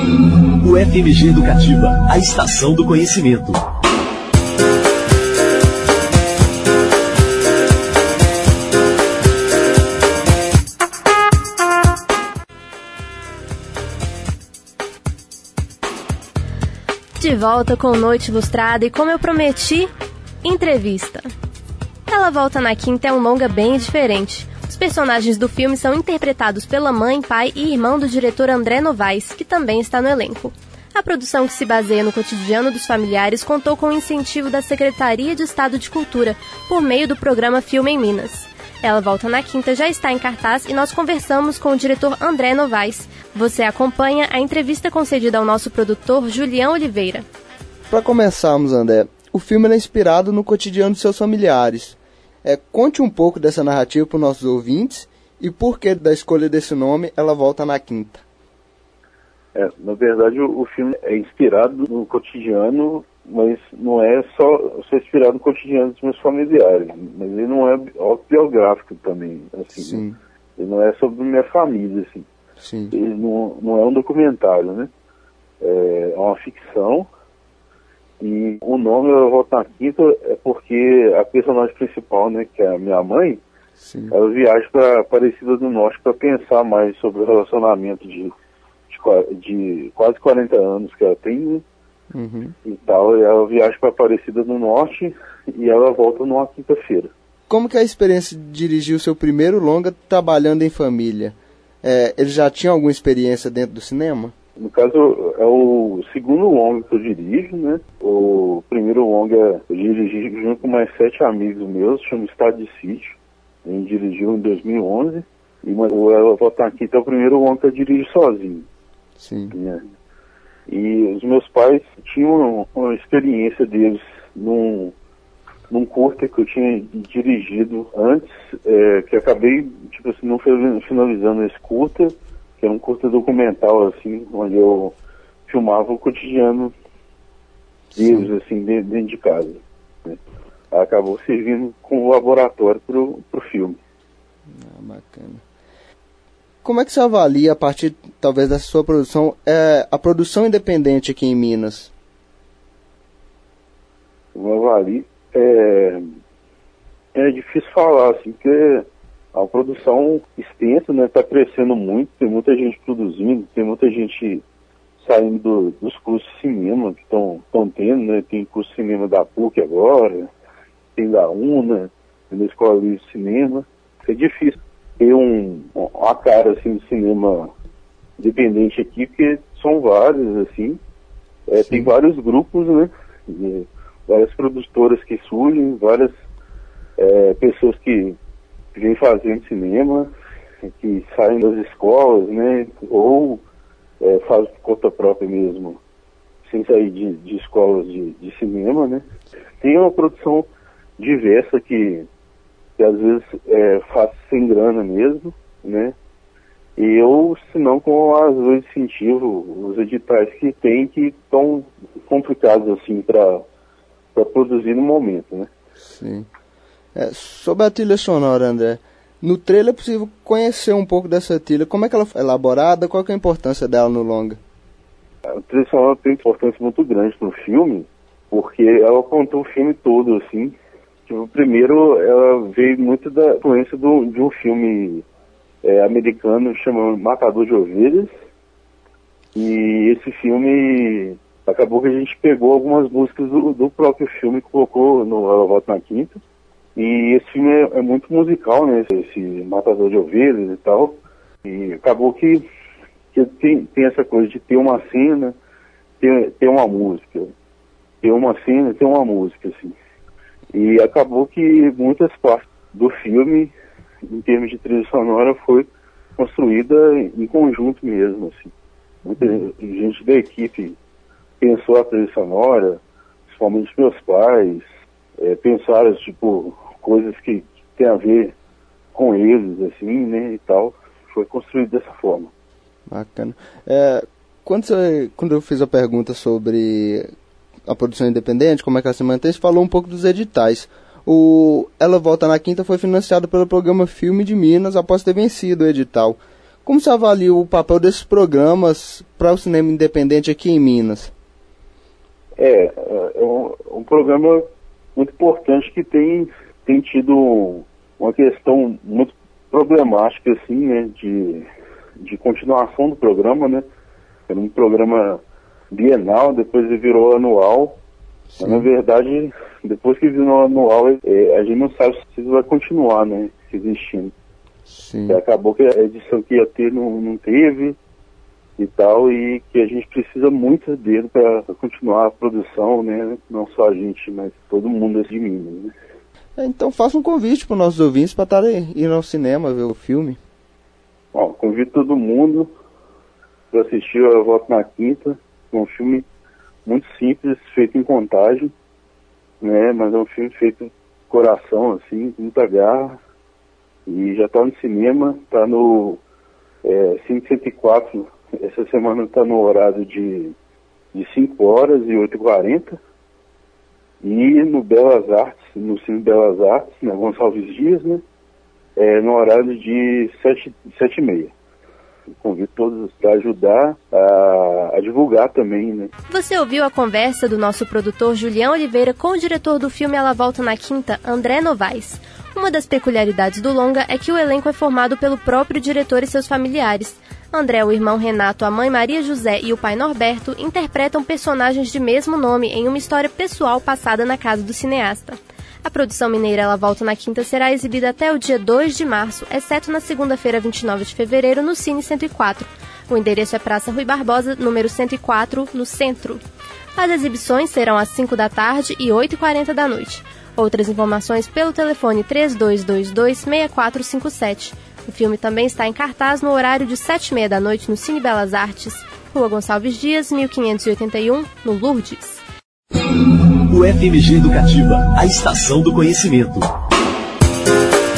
O FMG Educativa, a estação do conhecimento. De volta com Noite Ilustrada e, como eu prometi, entrevista. Ela Volta na Quinta é um longa bem diferente. Os personagens do filme são interpretados pela mãe, pai e irmão do diretor André Novaes, que também está no elenco. A produção, que se baseia no cotidiano dos familiares, contou com o incentivo da Secretaria de Estado de Cultura, por meio do programa Filme em Minas. Ela Volta na Quinta já está em cartaz e nós conversamos com o diretor André Novaes. Você acompanha a entrevista concedida ao nosso produtor Julião Oliveira. Para começarmos, André, o filme é inspirado no cotidiano de seus familiares. Conte um pouco dessa narrativa para os nossos ouvintes e por que da escolha desse nome, Ela Volta na Quinta. Na verdade, o filme é inspirado no cotidiano, mas não é só inspirado no cotidiano dos meus familiares, mas ele não é autobiográfico também, assim. Sim. Ele não é sobre minha família, assim. Sim. Ele não é um documentário, né? É uma ficção. E o nome Ela Volta na Quinta é porque a personagem principal, né, que é a minha mãe, Sim. ela viaja para Aparecida do Norte para pensar mais sobre o relacionamento de quase 40 anos que ela tem, né? Uhum. E tal. E ela viaja para Aparecida do Norte e ela volta numa quinta-feira. Como que é a experiência de dirigir o seu primeiro longa trabalhando em família? Ele já tinha alguma experiência dentro do cinema? No caso, é o segundo longa que eu dirijo, né? O primeiro longa eu dirigi junto com mais 7 amigos meus, chama Estado de Sítio. A gente dirigiu em 2011. E o Ela Volta na Quinta é o primeiro longa que eu dirijo sozinho. Sim. Né? E os meus pais tinham uma experiência deles num curta que eu tinha dirigido antes, que acabei, não finalizando esse curta, que era um curta documental, assim, onde eu filmava o cotidiano deles, Sim. assim, dentro de casa. Né? Acabou servindo como laboratório pro filme. Bacana. Como é que você avalia, a partir, talvez, dessa sua produção, a produção independente aqui em Minas? Eu avalio. É difícil falar, assim, porque é uma produção extensa, né? Está crescendo muito, tem muita gente produzindo, tem muita gente saindo dos cursos de cinema que estão tendo, né? Tem curso de cinema da PUC agora, tem da UNA, tem da Escola Livre de Cinema. É difícil ter uma cara, assim, de cinema independente aqui, porque são vários, assim. Tem vários grupos, né? Várias produtoras que surgem, várias pessoas que vêm fazendo cinema, que saem das escolas, né, ou fazem por conta própria mesmo, sem sair de escolas de cinema, né. Tem uma produção diversa que às vezes faz sem grana mesmo, né, e eu, se não, com as leis de incentivo, os editais que tem, que estão complicados, assim, para produzir no momento, né. Sim. Sobre a trilha sonora, André, no trailer é possível conhecer um pouco dessa trilha. Como é que ela foi elaborada? Qual que é a importância dela no longa? A trilha sonora tem importância muito grande no filme, porque ela contou o filme todo, assim. Primeiro, ela veio muito da influência de um filme americano chamado Matador de Ovelhas. E esse filme, acabou que a gente pegou algumas músicas do próprio filme e colocou no Ela Volta na Quinta. E esse filme é muito musical, né? Esse Matador de Ovelhas e tal. E acabou que tem essa coisa de ter uma cena, ter uma música. Ter uma cena, ter uma música, assim. E acabou que muitas partes do filme, em termos de trilha sonora, foi construída em conjunto mesmo, assim. Muita gente da equipe pensou a trilha sonora, principalmente meus pais, pensaram, coisas que tem a ver com eles, assim, né, e tal. Foi construído dessa forma. Bacana. Quando eu fiz a pergunta sobre a produção independente, como é que ela se mantém, você falou um pouco dos editais. O Ela Volta na Quinta foi financiado pelo programa Filme de Minas após ter vencido o edital. Como você avalia o papel desses programas para o cinema independente aqui em Minas? É um programa muito importante que tem tido uma questão muito problemática, assim, né, de continuação do programa, né? Era um programa bienal, depois ele virou anual. Mas, na verdade, depois que virou anual, a gente não sabe se isso vai continuar, né, existindo. Sim. Acabou que a edição que ia ter não teve e tal, e que a gente precisa muito dele para continuar a produção, né? Não só a gente, mas todo mundo de Minas, né? Então faça um convite para os nossos ouvintes para estarem indo ao cinema ver o filme. Bom, convido todo mundo para assistir Eu Volto na Quinta. É um filme muito simples, feito em Contagem, né? Mas é um filme feito com coração, assim, com muita garra. E já está no cinema, está no Cine 104. Essa semana está no horário de 5 horas e 8h40. E no Belas Artes, no Cine Belas Artes, na Gonçalves Dias, né? No horário de 7h30. Convido todos para ajudar a divulgar também, né? Você ouviu a conversa do nosso produtor Julião Oliveira com o diretor do filme Ela Volta na Quinta, André Novaes. Uma das peculiaridades do longa é que o elenco é formado pelo próprio diretor e seus familiares. André, o irmão Renato, a mãe Maria José e o pai Norberto interpretam personagens de mesmo nome em uma história pessoal passada na casa do cineasta. A produção mineira Ela Volta na Quinta será exibida até o dia 2 de março, exceto na segunda-feira, 29 de fevereiro, no Cine 104. O endereço é Praça Rui Barbosa, número 104, no centro. As exibições serão às 5 da tarde e 8h40 da noite. Outras informações pelo telefone 3222-6457. O filme também está em cartaz no horário de 7h30 da noite no Cine Belas Artes, Rua Gonçalves Dias, 1581, no Lourdes. O FMG Educativa, a estação do conhecimento.